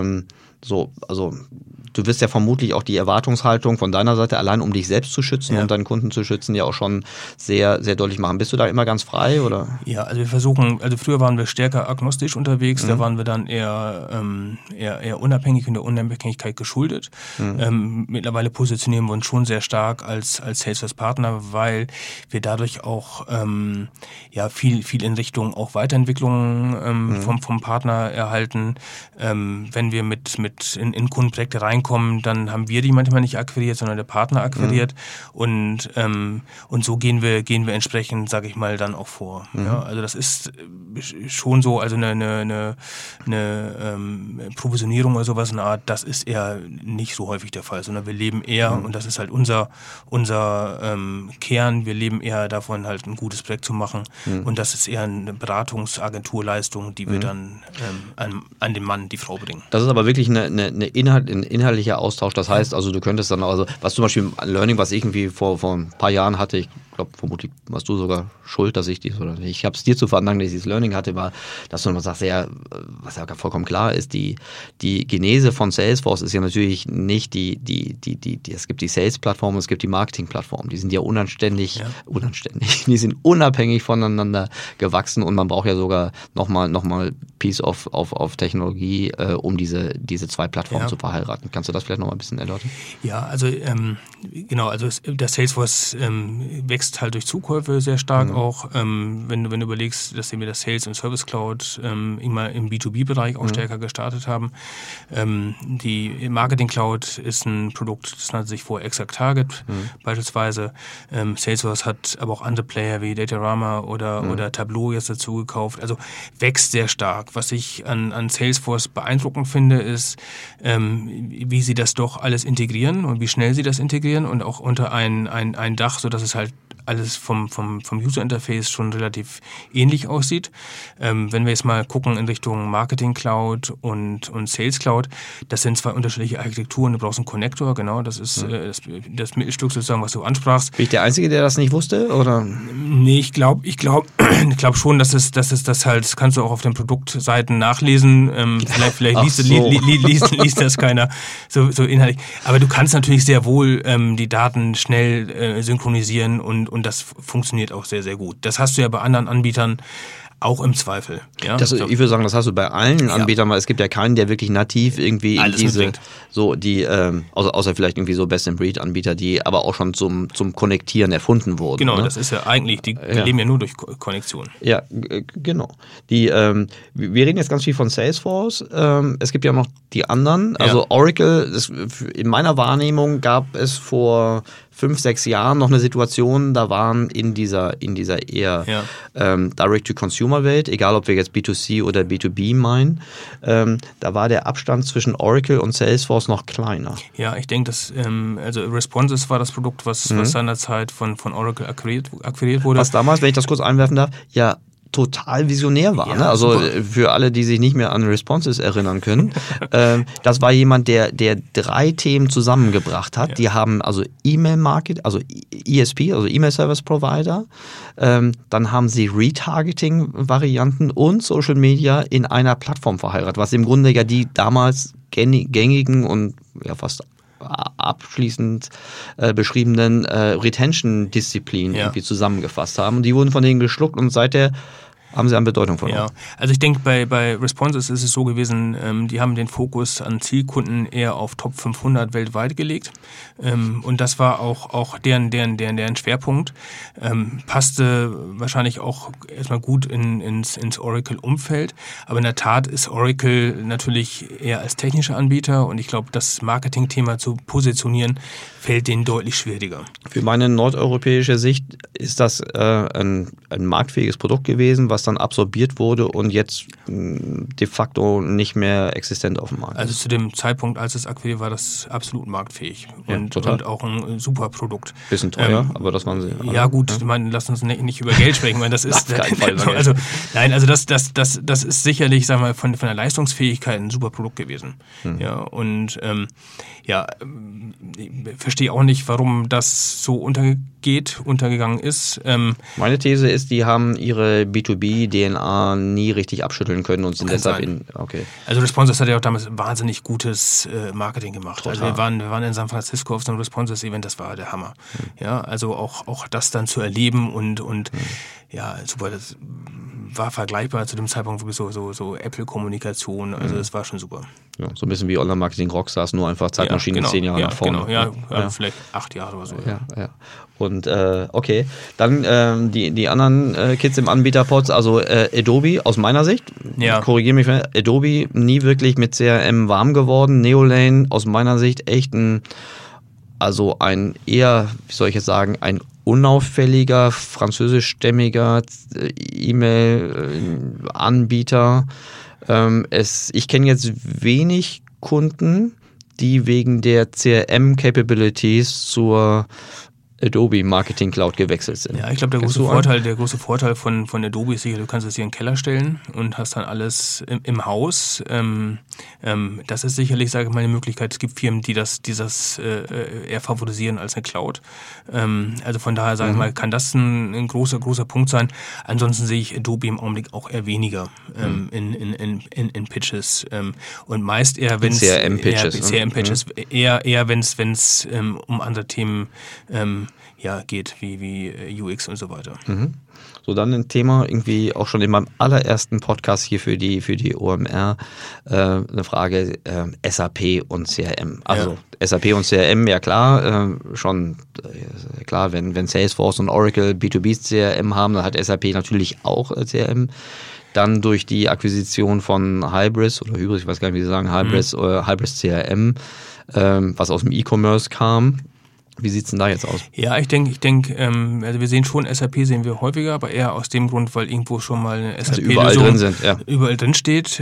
also du wirst ja vermutlich auch die Erwartungshaltung von deiner Seite, allein um dich selbst zu schützen und deinen Kunden zu schützen, ja auch schon sehr, sehr deutlich machen. Bist du da immer ganz frei, oder? Ja, also wir versuchen, früher waren wir stärker agnostisch unterwegs, da waren wir dann eher unabhängig und der Unabhängigkeit geschuldet. Mittlerweile positionieren wir uns schon sehr stark als Salesforce-Partner, weil wir dadurch auch viel in Richtung auch Weiterentwicklung vom Partner erhalten. Wenn wir mit in Kundenprojekte reinkommen, dann haben wir die manchmal nicht akquiriert, sondern der Partner akquiriert und so gehen wir entsprechend, sage ich mal, dann auch vor. Ja, also das ist schon so, also eine Provisionierung oder sowas in der Art, das ist eher nicht so häufig der Fall, sondern wir leben eher, und das ist halt unser Kern, wir leben eher davon, halt ein gutes Projekt zu machen und das ist eher eine Beratungsagenturleistung, die wir dann an den Mann, die Frau bringen. Das ist aber wirklich ein inhaltlicher Austausch. Das heißt, also du könntest dann, also was zum Beispiel ein Learning, was ich irgendwie vor ein paar Jahren hatte, ich glaube, vermutlich warst du sogar schuld, dass ich ich habe es dir zu verdanken, dass ich dieses Learning hatte, war, dass du immer sagst, was ja vollkommen klar ist, die Genese von Salesforce ist ja natürlich nicht es gibt die Sales-Plattform, es gibt die Marketing-Plattform, die sind ja unanständig, die sind unabhängig voneinander gewachsen und man braucht ja sogar nochmal Piece of Technologie, um diese zwei Plattformen zu verheiraten. Kannst du das vielleicht nochmal ein bisschen erläutern? Ja, also genau, also der Salesforce wächst halt durch Zukäufe sehr stark auch. Wenn du überlegst, dass wir das Sales und Service Cloud immer im B2B-Bereich auch stärker gestartet haben. Die Marketing Cloud ist ein Produkt, das nannte sich vorher Exact Target beispielsweise. Salesforce hat aber auch andere Player wie Datorama oder Tableau jetzt dazu gekauft. Also wächst sehr stark. Was ich an Salesforce beeindruckend finde, ist, wie sie das doch alles integrieren und wie schnell sie das integrieren und auch unter ein Dach, sodass es halt alles vom User-Interface schon relativ ähnlich aussieht. Wenn wir jetzt mal gucken in Richtung Marketing Cloud und Sales Cloud, das sind zwei unterschiedliche Architekturen. Du brauchst einen Connector, genau, das ist das Mittelstück sozusagen, was du ansprachst. Bin ich der Einzige, der das nicht wusste, oder? Nee, ich glaube schon, dass es das halt, das kannst du auch auf den Produktseiten nachlesen. Vielleicht liest das keiner so inhaltlich. Aber du kannst natürlich sehr wohl die Daten schnell synchronisieren und das funktioniert auch sehr, sehr gut. Das hast du ja bei anderen Anbietern auch im Zweifel. Ja? Ich würde sagen, das hast du bei allen Anbietern, weil es gibt ja keinen, der wirklich nativ irgendwie in diese, so die, außer vielleicht irgendwie so Best-in-Breed-Anbieter, die aber auch schon zum Konnektieren erfunden wurden. Genau, ne? Das ist ja eigentlich, die leben ja nur durch Konnektion. Ja, genau. Wir reden jetzt ganz viel von Salesforce. Es gibt ja noch die anderen. Also Oracle, in meiner Wahrnehmung gab es vor 5-6 Jahren noch eine Situation, da waren in dieser eher Direct-to-Consumer-Welt, egal ob wir jetzt B2C oder B2B meinen, da war der Abstand zwischen Oracle und Salesforce noch kleiner. Ja, ich denke, dass also Responses war das Produkt, was seinerzeit von Oracle akquiriert wurde. Was damals, wenn ich das kurz einwerfen darf, ja total visionär war. Ja, ne? Also super. Für alle, die sich nicht mehr an Responses erinnern können. Das war jemand, der 3 Themen zusammengebracht hat. Ja. Die haben also E-Mail-Market, also ESP, also E-Mail-Service-Provider. Dann haben sie Retargeting-Varianten und Social Media in einer Plattform verheiratet, was im Grunde ja die damals gängigen und ja fast abschließend beschriebenen Retention-Disziplinen irgendwie zusammengefasst haben. Und die wurden von denen geschluckt und seither haben sie an Bedeutung verloren. Ja, also ich denke, bei Responses ist es so gewesen, die haben den Fokus an Zielkunden eher auf Top 500 weltweit gelegt. Und das war auch deren Schwerpunkt. Passte wahrscheinlich auch erstmal gut ins Oracle-Umfeld. Aber in der Tat ist Oracle natürlich eher als technischer Anbieter und ich glaube, das Marketing-Thema zu positionieren, fällt denen deutlich schwieriger. Für meine nordeuropäische Sicht ist das ein marktfähiges Produkt gewesen, was dann absorbiert wurde und jetzt de facto nicht mehr existent auf dem Markt. Also zu dem Zeitpunkt, als es akquiriert war, das absolut marktfähig und auch ein super Produkt. Bisschen teuer, aber das waren sie. Ja gut, ich meine, lass uns nicht über Geld sprechen, weil das ist das ist sicherlich, sagen wir, von der Leistungsfähigkeit ein super Produkt gewesen. Ja, und ich verstehe auch nicht, warum das so untergegangen ist. Meine These ist, die haben ihre B2B-DNA nie richtig abschütteln können und sind deshalb okay. Also Responses hat ja auch damals wahnsinnig gutes Marketing gemacht. Total. Also wir waren in San Francisco auf so einem Responses-Event, das war der Hammer. Ja, also auch das dann zu erleben und ja, super, das war vergleichbar zu dem Zeitpunkt wirklich so Apple-Kommunikation, also das war schon super. Ja, so ein bisschen wie Online-Marketing-Rockstars, nur einfach Zeitmaschine 10 Jahre nach vorne. Genau, vielleicht 8 Jahre oder so. Ja. Und okay, dann die anderen Kids im Anbieterpods, also Adobe aus meiner Sicht, korrigiere mich, Adobe nie wirklich mit CRM warm geworden, Neolane aus meiner Sicht echt ein eher, wie soll ich jetzt sagen, ein unauffälliger, französischstämmiger E-Mail-Anbieter. Ich kenne jetzt wenig Kunden, die wegen der CRM-Capabilities zur Adobe Marketing Cloud gewechselt sind. Ja, ich glaube, der große Vorteil von Adobe ist sicher, du kannst es hier in den Keller stellen und hast dann alles im Haus. Das ist sicherlich, sage ich mal, eine Möglichkeit. Es gibt Firmen, die das eher favorisieren als eine Cloud. Also von daher, sage ich mal, kann das ein großer Punkt sein. Ansonsten sehe ich Adobe im Augenblick auch eher weniger in Pitches. Und meist eher, wenn es CRM-Pitches, eher wenn es um andere Themen geht, wie UX und so weiter. So, dann ein Thema irgendwie auch schon in meinem allerersten Podcast hier für die OMR, eine Frage SAP und CRM. Also SAP und CRM, ja klar, klar, wenn Salesforce und Oracle B2B CRM haben, dann hat SAP natürlich auch CRM. Dann durch die Akquisition von Hybris, ich weiß gar nicht, wie sie sagen, Hybris CRM, was aus dem E-Commerce kam. Wie sieht es denn da jetzt aus? Ja, ich denke, also wir sehen schon, SAP sehen wir häufiger, aber eher aus dem Grund, weil irgendwo schon mal eine SAP-Lösung überall drin steht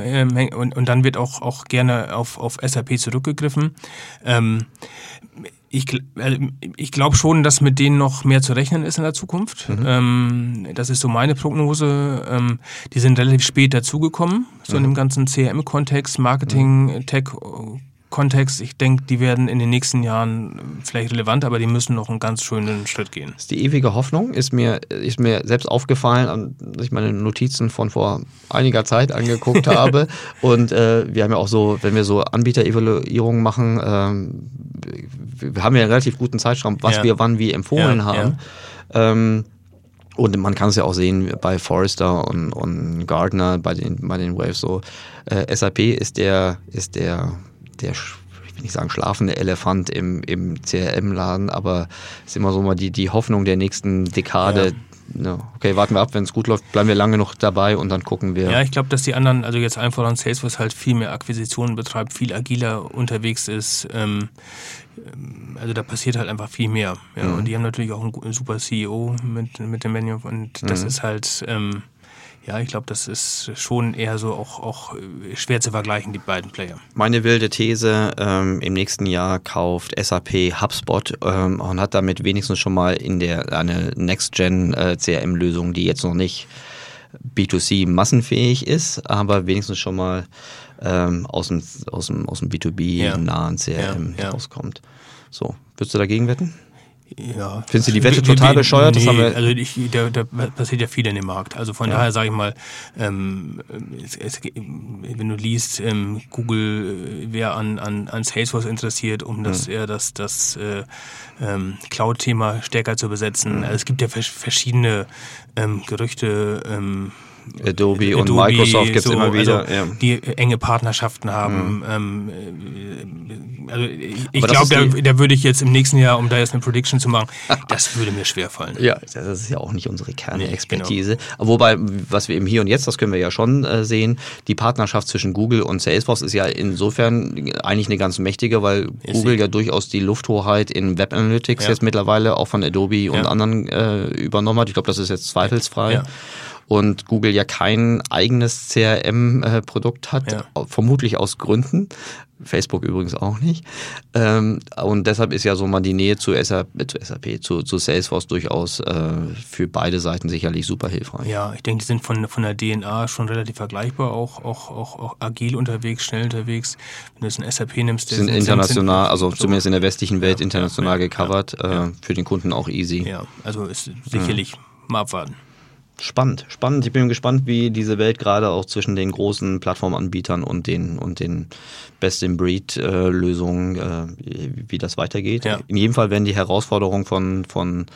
und dann wird auch gerne auf SAP zurückgegriffen. Ich glaube schon, dass mit denen noch mehr zu rechnen ist in der Zukunft. Das ist so meine Prognose. Die sind relativ spät dazugekommen, so in dem ganzen CRM-Kontext, Marketing, Tech-Kontext. Ich denke, die werden in den nächsten Jahren vielleicht relevant, aber die müssen noch einen ganz schönen Schritt gehen. Das ist die ewige Hoffnung, ist mir selbst aufgefallen, als ich meine Notizen von vor einiger Zeit angeguckt habe. Und wir haben ja auch so, wenn wir so Anbieterevaluierungen machen, wir haben ja einen relativ guten Zeitraum, was wir wann wie empfohlen haben. Ja. Und man kann es ja auch sehen bei Forrester und Gartner, bei den Waves so. SAP ist der ich will nicht sagen schlafende Elefant im CRM-Laden, aber es ist immer so mal die Hoffnung der nächsten Dekade. Ja, okay, warten wir ab, wenn es gut läuft, bleiben wir lange noch dabei und dann gucken wir. Ja, ich glaube, dass die anderen, also jetzt einfach an Salesforce halt viel mehr Akquisitionen betreibt, viel agiler unterwegs ist. Also da passiert halt einfach viel mehr. Ja, und die haben natürlich auch einen super CEO mit dem Benioff und das ist halt, ich glaube, das ist schon eher so auch schwer zu vergleichen, die beiden Player. Meine wilde These, im nächsten Jahr kauft SAP HubSpot und hat damit wenigstens schon mal eine Next-Gen-CRM-Lösung, die jetzt noch nicht B2C massenfähig ist, aber wenigstens schon mal aus dem B2B-nahen CRM rauskommt. So, würdest du dagegen wetten? Ja. Findest du die Wette total bescheuert? Nee, also da passiert ja viel in dem Markt. Also von daher sage ich mal, wenn du liest, Google wäre an Salesforce interessiert, um das Cloud-Thema stärker zu besetzen. Also es gibt ja verschiedene Gerüchte, Adobe und Microsoft gibt es immer wieder. Also, die enge Partnerschaften haben. Also ich glaube, da würde ich jetzt im nächsten Jahr, um da jetzt eine Prediction zu machen, das würde mir schwerfallen. Ja, das ist ja auch nicht unsere Kernexpertise. Genau. Wobei, was wir eben hier und jetzt, das können wir ja schon sehen, die Partnerschaft zwischen Google und Salesforce ist ja insofern eigentlich eine ganz mächtige, weil Google ja durchaus die Lufthoheit in Web Analytics jetzt mittlerweile auch von Adobe und anderen übernommen hat. Ich glaube, das ist jetzt zweifelsfrei. Ja. Und Google ja kein eigenes CRM-Produkt hat, vermutlich aus Gründen. Facebook übrigens auch nicht. Und deshalb ist ja so mal die Nähe zu Salesforce durchaus für beide Seiten sicherlich super hilfreich. Ja, ich denke, die sind von der DNA schon relativ vergleichbar, auch agil unterwegs, schnell unterwegs. Wenn du jetzt ein SAP nimmst, sind international, also zumindest in der westlichen Welt international gecovert, für den Kunden auch easy. Ja, also ist sicherlich mal abwarten. Spannend. Ich bin gespannt, wie diese Welt gerade auch zwischen den großen Plattformanbietern und den Best-in-Breed-Lösungen, wie das weitergeht. Ja. In jedem Fall werden die Herausforderungen von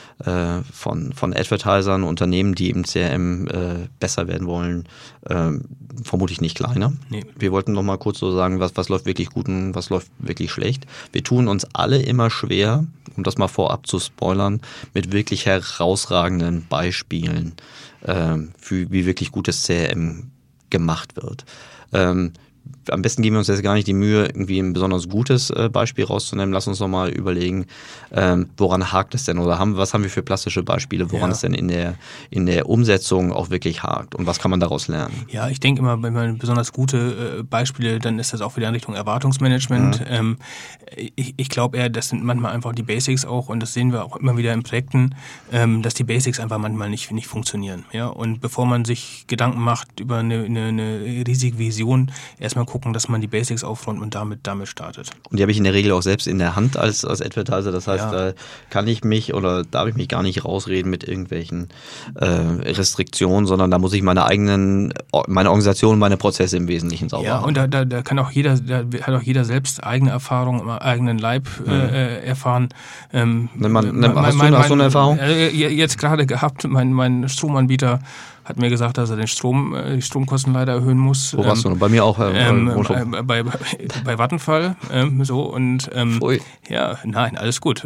Advertisern, Unternehmen, die im CRM besser werden wollen, vermutlich nicht kleiner. Nee. Wir wollten noch mal kurz so sagen, was läuft wirklich gut und was läuft wirklich schlecht. Wir tun uns alle immer schwer, um das mal vorab zu spoilern, mit wirklich herausragenden Beispielen, wie wirklich gutes CRM gemacht wird. Am besten geben wir uns jetzt gar nicht die Mühe, irgendwie ein besonders gutes Beispiel rauszunehmen. Lass uns noch mal überlegen, woran hakt es denn oder was haben wir für plastische Beispiele, woran es denn in der Umsetzung auch wirklich hakt und was kann man daraus lernen? Ja, ich denke immer, wenn man besonders gute Beispiele, dann ist das auch wieder in Richtung Erwartungsmanagement. Ich glaube eher, das sind manchmal einfach die Basics auch und das sehen wir auch immer wieder in Projekten, dass die Basics einfach manchmal nicht funktionieren. Ja? Und bevor man sich Gedanken macht über eine riesige Vision, erstmal gucken, dass man die Basics aufräumt und damit startet. Und die habe ich in der Regel auch selbst in der Hand als Advertiser. Das heißt, da kann ich mich oder darf ich mich gar nicht rausreden mit irgendwelchen Restriktionen, sondern da muss ich meine Organisation, meine Prozesse im Wesentlichen sauber haben. Ja, und da hat auch jeder selbst eigene Erfahrungen, im eigenen Leib erfahren. Hast du eine Erfahrung? Jetzt gerade gehabt, mein Stromanbieter hat mir gesagt, dass er die Stromkosten leider erhöhen muss. Wo warst du? Bei mir auch. Bei Vattenfall. Nein, alles gut.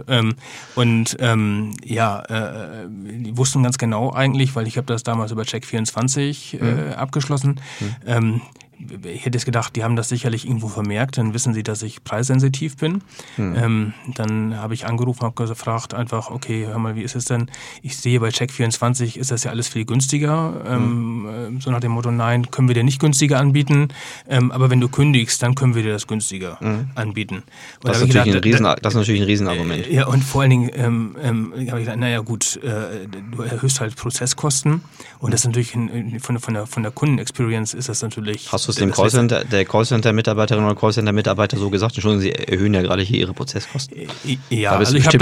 Die wussten ganz genau eigentlich, weil ich habe das damals über Check24 abgeschlossen. ich hätte es gedacht, die haben das sicherlich irgendwo vermerkt, dann wissen sie, dass ich preissensitiv bin. Dann habe ich angerufen, habe gefragt einfach, okay, hör mal, wie ist es denn? Ich sehe bei Check24 ist das ja alles viel günstiger. So nach dem Motto, nein, können wir dir nicht günstiger anbieten, aber wenn du kündigst, dann können wir dir das günstiger anbieten. Und das ist natürlich ein Riesenargument. Ja, und vor allen Dingen habe ich gesagt, naja gut, du erhöhst halt Prozesskosten und das ist natürlich von der Kundenexperience ist das natürlich... Hast du es dem Callcenter-Mitarbeiterin oder Callcenter-Mitarbeiter so gesagt? Entschuldigen Sie erhöhen ja gerade hier Ihre Prozesskosten. Ja, also ich habe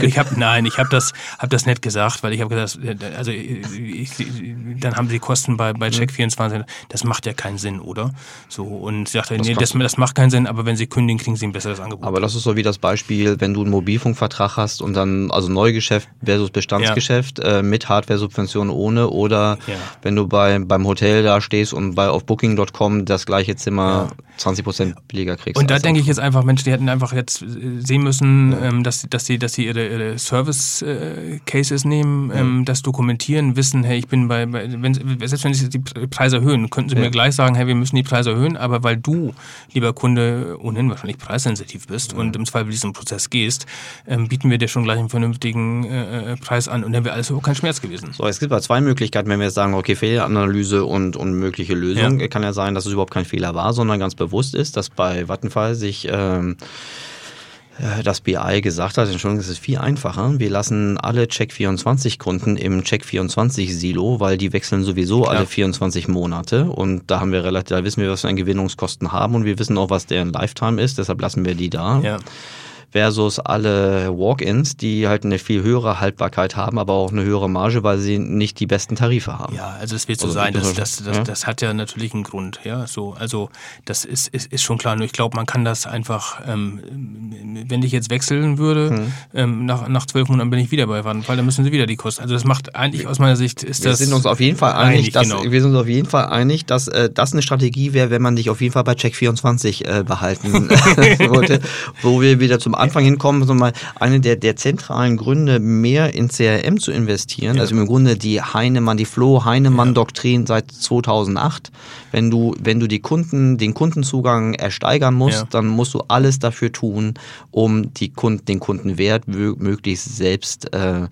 das nett gesagt, weil ich habe gesagt, also dann haben sie Kosten bei Check24, das macht ja keinen Sinn, oder? So, und ich dachte, nee, das macht keinen Sinn, aber wenn sie kündigen, kriegen sie ein besseres Angebot. Aber das ist so wie das Beispiel, wenn du einen Mobilfunkvertrag hast und dann, also Neugeschäft versus Bestandsgeschäft, mit Hardware-Subvention ohne, oder wenn du beim Hotel da stehst und auf Booking.com das gleiche Zimmer 20% billiger kriegst. Und da denke ich jetzt einfach, Mensch, die hätten einfach jetzt sehen müssen, dass sie ihre Service-Cases nehmen, das dokumentieren, wissen, hey, ich bin selbst wenn sie die Preise erhöhen, könnten sie mir gleich sagen, hey, wir müssen die Preise erhöhen, aber weil du, lieber Kunde, ohnehin wahrscheinlich preissensitiv bist und im Zweifel diesen Prozess gehst, bieten wir dir schon gleich einen vernünftigen Preis an und dann wäre alles überhaupt kein Schmerz gewesen. So, es gibt ja zwei Möglichkeiten, wenn wir jetzt sagen, okay, Fehleranalyse und mögliche Lösung. Kann ja sein, dass es überhaupt kein Fehler war, sondern ganz bewusst ist, dass bei Vattenfall sich das BI gesagt hat, Entschuldigung, es ist viel einfacher. Wir lassen alle Check24-Kunden im Check24-Silo, weil die wechseln sowieso alle 24 Monate und da wissen wir, was wir an Gewinnungskosten haben und wir wissen auch, was deren Lifetime ist, deshalb lassen wir die da. Ja. Versus alle Walk-ins, die halt eine viel höhere Haltbarkeit haben, aber auch eine höhere Marge, weil sie nicht die besten Tarife haben. Ja, also es wird so sein, das hat ja natürlich einen Grund. Ja, so, also das ist schon klar. Nur ich glaube, man kann das einfach, wenn ich jetzt wechseln würde, nach 12 Monaten bin ich wieder bei Vattenfall, dann müssen sie wieder die Kosten. Also das macht eigentlich aus meiner Sicht wir sind uns auf jeden Fall einig, dass das eine Strategie wäre, wenn man dich auf jeden Fall bei Check24 behalten wollte, wo wir wieder zum Anfang hinkommen, so mal eine der zentralen Gründe, mehr in CRM zu investieren, also im Grunde die Flo Heinemann-Doktrin seit 2008. Wenn du den Kundenzugang ersteigern musst, dann musst du alles dafür tun, um den Kundenwert möglichst selbst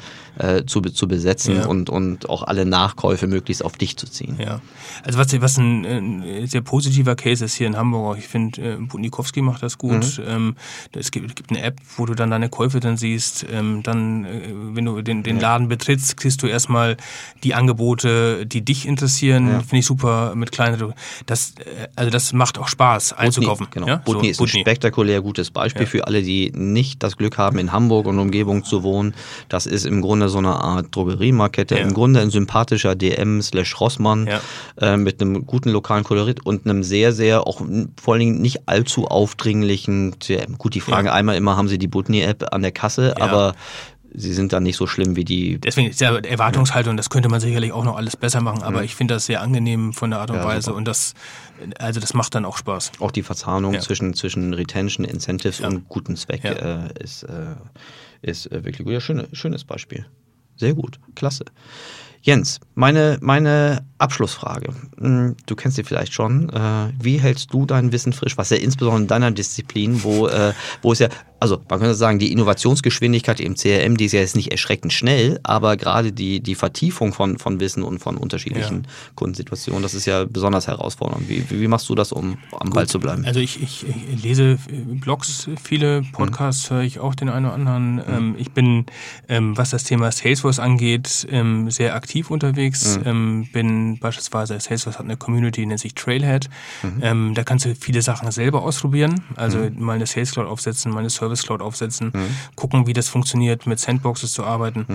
zu besetzen und auch alle Nachkäufe möglichst auf dich zu ziehen. Ja, also was ein sehr positiver Case ist hier in Hamburg, ich finde, Budnikowski macht das gut. Es gibt eine App, wo du dann deine Käufe dann siehst. Dann, wenn du den Laden betrittst, kriegst du erstmal die Angebote, die dich interessieren. Finde ich super mit kleineren. Das macht auch Spaß einzukaufen. Genau. Ja? Budni ist ein spektakulär gutes Beispiel für alle, die nicht das Glück haben, in Hamburg und Umgebung zu wohnen. Das ist im Grunde so eine Art Drogeriemarkette. Im Grunde ein sympathischer DM/Rossmann mit einem guten lokalen Kolorit und einem sehr, sehr, auch vor allen Dingen nicht allzu aufdringlichen DM. Gut, die Frage einmal immer, haben sie die Budni-App an der Kasse, aber sie sind dann nicht so schlimm wie die... Deswegen ist ja Erwartungshaltung, das könnte man sicherlich auch noch alles besser machen, aber ich finde das sehr angenehm von der Art und Weise und das macht dann auch Spaß. Auch die Verzahnung zwischen Retention, Incentives und guten Zweck ist wirklich gut. Ja, schönes Beispiel. Sehr gut, klasse. Jens, meine Abschlussfrage. Du kennst sie vielleicht schon. Wie hältst du dein Wissen frisch? Was ja insbesondere in deiner Disziplin, wo es ja, also man könnte sagen, die Innovationsgeschwindigkeit im CRM, die ist ja jetzt nicht erschreckend schnell, aber gerade die Vertiefung von Wissen und von unterschiedlichen Kundensituationen, das ist ja besonders herausfordernd. Wie machst du das, um am Ball zu bleiben? Also ich lese Blogs, viele Podcasts höre ich auch den einen oder anderen. Ich bin, was das Thema Salesforce angeht, sehr aktiv unterwegs. Bin beispielsweise, Salesforce hat eine Community, die nennt sich Trailhead. Da kannst du viele Sachen selber ausprobieren. Also mal eine Sales Cloud aufsetzen, mal eine Service Cloud aufsetzen, gucken, wie das funktioniert, mit Sandboxes zu arbeiten.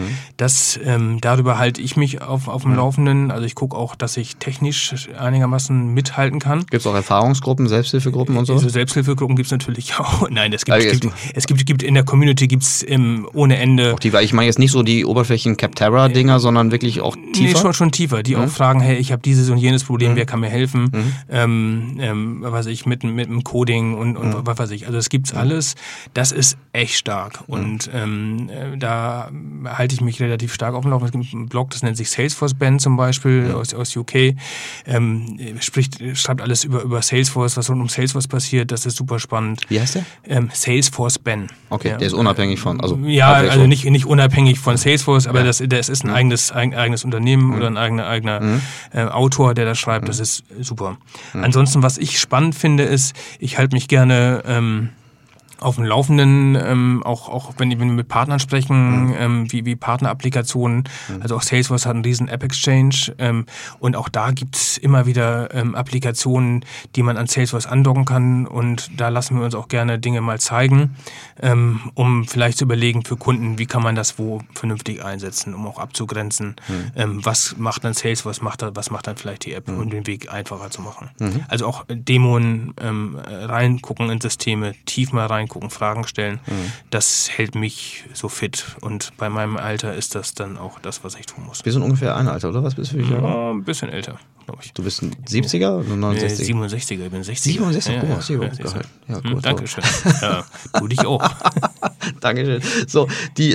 Darüber halte ich mich auf dem Laufenden. Also ich gucke auch, dass ich technisch einigermaßen mithalten kann. Gibt es auch Erfahrungsgruppen, Selbsthilfegruppen und so? Also Selbsthilfegruppen gibt es natürlich auch. Nein, es gibt in der Community gibt's ohne Ende. Auch ich meine jetzt nicht so die Oberflächen Capterra-Dinger, sondern wirklich auch tiefer? Nee, schon tiefer, die auch fragen, sagen, hey, ich habe dieses und jenes Problem, wer kann mir helfen? Was weiß ich, mit dem Coding und was weiß ich. Also das gibt's alles. Das ist echt stark. Und da halte ich mich relativ stark auf dem Laufen. Es gibt einen Blog, das nennt sich Salesforce Band zum Beispiel aus UK. Schreibt alles über Salesforce, was rund um Salesforce passiert. Das ist super spannend. Wie heißt der? Salesforce Ben. Okay, der ist unabhängig von, also nicht unabhängig von Salesforce, aber das ist ein eigenes Unternehmen oder ein eigener Autor, der das schreibt. Das ist super. Ansonsten, was ich spannend finde, ist, ich halte mich gerne auf dem Laufenden, auch wenn wir mit Partnern sprechen, wie Partnerapplikationen. Also auch Salesforce hat einen riesen App-Exchange und auch da gibt's immer wieder Applikationen, die man an Salesforce andocken kann, und da lassen wir uns auch gerne Dinge mal zeigen, um vielleicht zu überlegen für Kunden, wie kann man das wo vernünftig einsetzen, um auch abzugrenzen, was macht dann Salesforce, was macht dann vielleicht die App, um den Weg einfacher zu machen. Also auch Demoen, reingucken in Systeme, tief mal reingucken, Fragen stellen, das hält mich so fit, und bei meinem Alter ist das dann auch das, was ich tun muss. Wir sind ungefähr ein Alter, oder? Was bist du für Jahre? Ja, ein bisschen älter, glaube ich. Du bist ein 70er oder 69er? 67er, ich bin 60. 67, sehr gut. Ja, gut. Dankeschön. Ja, du dich auch. Dankeschön. So, die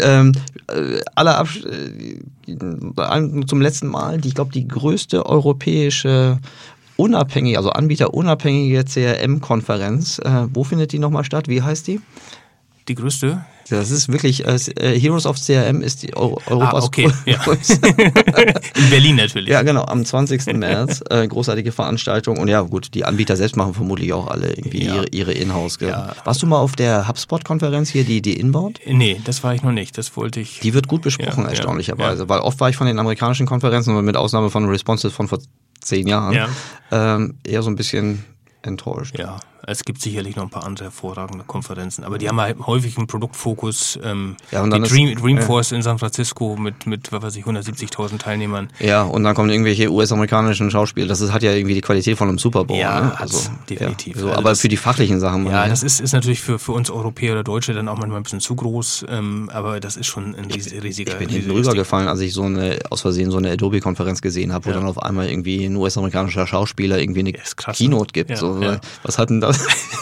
zum letzten Mal, ich glaube, die größte europäische anbieterunabhängige CRM-Konferenz. Wo findet die nochmal statt? Wie heißt die? Die größte? Das ist wirklich, Heroes of CRM ist die Europas größte. In Berlin natürlich. Ja, genau, am 20. März. Großartige Veranstaltung. Und ja, gut, die Anbieter selbst machen vermutlich auch alle irgendwie ihre Inhouse. Ja. Warst du mal auf der HubSpot-Konferenz hier, die Inbound? Nee, das war ich noch nicht. Das wollte ich. Die wird gut besprochen, erstaunlicherweise. Weil oft war ich von den amerikanischen Konferenzen, mit Ausnahme von Responses von vor 10 Jahren, eher so ein bisschen enttäuscht. Ja, es gibt sicherlich noch ein paar andere hervorragende Konferenzen, aber die haben halt häufig einen Produktfokus. Und dann Dreamforce in San Francisco mit was weiß ich, 170.000 Teilnehmern. Ja, und dann kommen irgendwelche US-amerikanischen Schauspieler. Das hat ja irgendwie die Qualität von einem Super Bowl. Ja, ne? definitiv. Ja, so, aber für die fachlichen Sachen. Ja, das ist natürlich für uns Europäer oder Deutsche dann auch manchmal ein bisschen zu groß, aber das ist schon ein riesiger. Ich bin hinten rübergefallen, als ich aus Versehen so eine Adobe-Konferenz gesehen habe, wo dann auf einmal irgendwie ein US-amerikanischer Schauspieler irgendwie eine Keynote gibt. Ja, so, was hat denn das?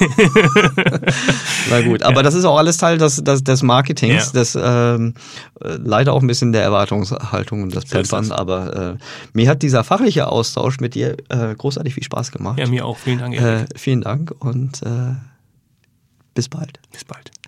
Na gut, aber das ist auch alles Teil des Marketings, das leider auch ein bisschen der Erwartungshaltung und das Pampern, aber mir hat dieser fachliche Austausch mit dir großartig viel Spaß gemacht. Ja, mir auch. Vielen Dank. Vielen Dank und bis bald. Bis bald.